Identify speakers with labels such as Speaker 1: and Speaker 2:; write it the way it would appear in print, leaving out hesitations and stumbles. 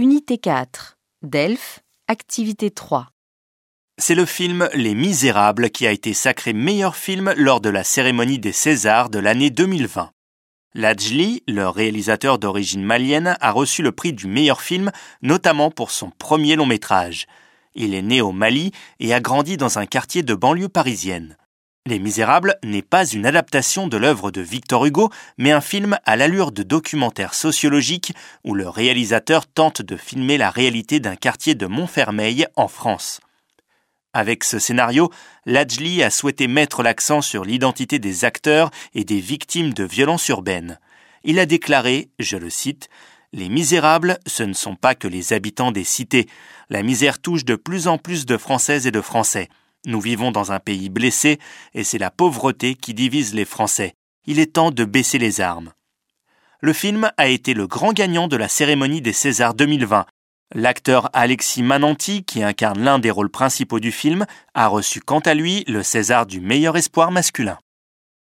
Speaker 1: Unité 4. Delphes, activité 3.
Speaker 2: C'est le film Les Misérables qui a été sacré meilleur film lors de la cérémonie des Césars de l'année 2020. Ladjli, le réalisateur d'origine malienne, a reçu le prix du meilleur film, notamment pour son premier long-métrage. Il est né au Mali et a grandi dans un quartier de banlieue parisienne. Les Misérables n'est pas une adaptation de l'œuvre de Victor Hugo, mais un film à l'allure de documentaire sociologique où le réalisateur tente de filmer la réalité d'un quartier de Montfermeil en France. Avec ce scénario, Ladjli a souhaité mettre l'accent sur l'identité des acteurs et des victimes de violences urbaines. Il a déclaré, je le cite, « Les misérables, ce ne sont pas que les habitants des cités. La misère touche de plus en plus de Françaises et de Français. Nous vivons dans un pays blessé et c'est la pauvreté qui divise les Français. Il est temps de baisser les armes. » Le film a été le grand gagnant de la cérémonie des Césars 2020. L'acteur Alexis Mananti, qui incarne l'un des rôles principaux du film, a reçu quant à lui le César du meilleur espoir masculin.